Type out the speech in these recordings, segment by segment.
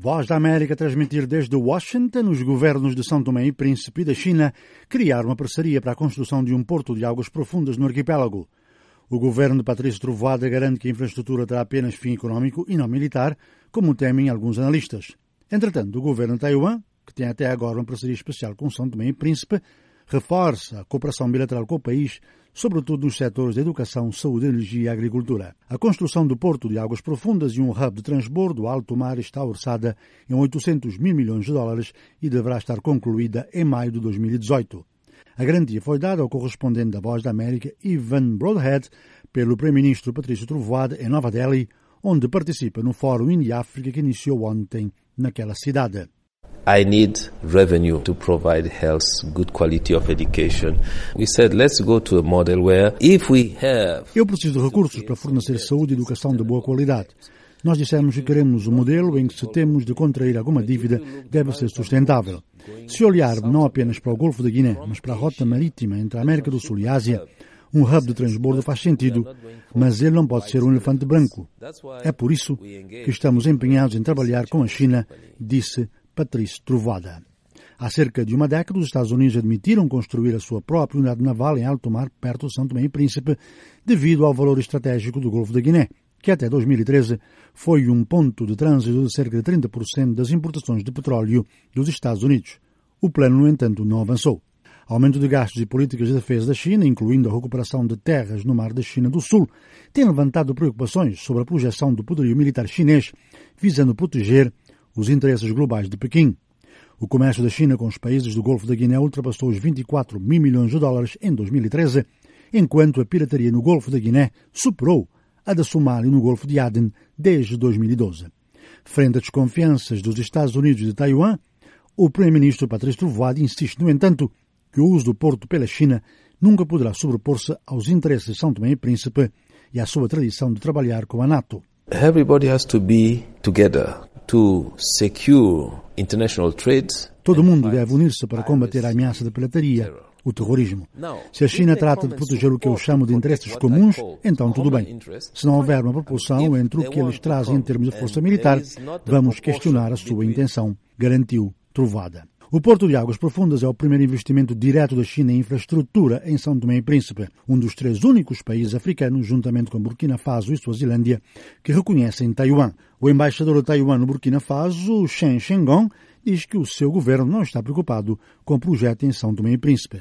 Voz da América a transmitir desde Washington. Os governos de São Tomé e Príncipe e da China criaram uma parceria para a construção de um porto de águas profundas no arquipélago. O governo de Patrício Trovoada garante que a infraestrutura terá apenas fim económico e não militar, como temem alguns analistas. Entretanto, o governo de Taiwan, que tem até agora uma parceria especial com São Tomé e Príncipe, reforça a cooperação bilateral com o país, sobretudo nos setores de educação, saúde, energia e agricultura. A construção do porto de águas profundas e um hub de transbordo alto mar está orçada em 800 mil milhões de dólares e deverá estar concluída em maio de 2018. A garantia foi dada ao correspondente da Voz da América, Ivan Broadhead, pelo primeiro-ministro Patrício Trovoada, em Nova Delhi, onde participa no Fórum Índia-África que iniciou ontem naquela cidade. I need revenue to provide health, good quality of education. We said, let's go to a model where if we have... Eu preciso de recursos para fornecer saúde e educação de boa qualidade. Nós dissemos que queremos um modelo em que, se temos de contrair alguma dívida, deve ser sustentável. Se olhar não apenas para o Golfo da Guiné, mas para a rota marítima entre a América do Sul e a Ásia, um hub de transbordo faz sentido, mas ele não pode ser um elefante branco. É por isso que estamos empenhados em trabalhar com a China, disse Patrício Trovoada. Há cerca de uma década, os Estados Unidos admitiram construir a sua própria unidade naval em alto mar, perto de São Tomé e Príncipe, devido ao valor estratégico do Golfo da Guiné, que até 2013 foi um ponto de trânsito de cerca de 30% das importações de petróleo dos Estados Unidos. O plano, no entanto, não avançou. Aumento de gastos e políticas de defesa da China, incluindo a recuperação de terras no mar da China do Sul, tem levantado preocupações sobre a projeção do poderio militar chinês, visando proteger os interesses globais de Pequim. O comércio da China com os países do Golfo da Guiné ultrapassou os 24 mil milhões de dólares em 2013, enquanto a pirataria no Golfo da Guiné superou a da Somália no Golfo de Aden desde 2012. Frente a desconfianças dos Estados Unidos e de Taiwan, o primeiro-ministro Patrício Trovoada insiste, no entanto, que o uso do porto pela China nunca poderá sobrepor-se aos interesses de São Tomé e Príncipe e à sua tradição de trabalhar com a NATO. Everybody has to be together to secure international trade. Todo mundo deve unir-se para combater a ameaça da pirataria, o terrorismo. Se a China trata de proteger o que eu chamo de interesses comuns, então tudo bem. Se não houver uma proporção entre o que eles trazem em termos de força militar, vamos questionar a sua intenção, garantiu Trovoada. O Porto de Águas Profundas é o primeiro investimento direto da China em infraestrutura em São Tomé e Príncipe, um dos 3 únicos países africanos, juntamente com Burkina Faso e Suazilândia, que reconhecem Taiwan. O embaixador de Taiwan no Burkina Faso, Chen Shengong, diz que o seu governo não está preocupado com o projeto em São Tomé e Príncipe.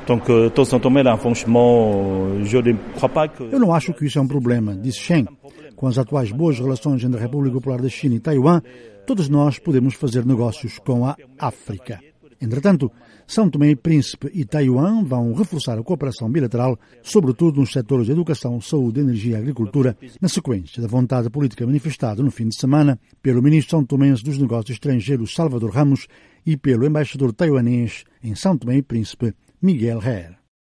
Eu não acho que isso é um problema, disse Chen. Com as atuais boas relações entre a República Popular da China e Taiwan, todos nós podemos fazer negócios com a África. Entretanto, São Tomé e Príncipe e Taiwan vão reforçar a cooperação bilateral, sobretudo nos setores de educação, saúde, energia e agricultura, na sequência da vontade política manifestada no fim de semana pelo ministro são-tomense dos Negócios Estrangeiros, Salvador Ramos, e pelo embaixador taiwanês em São Tomé e Príncipe, Miguel Herr.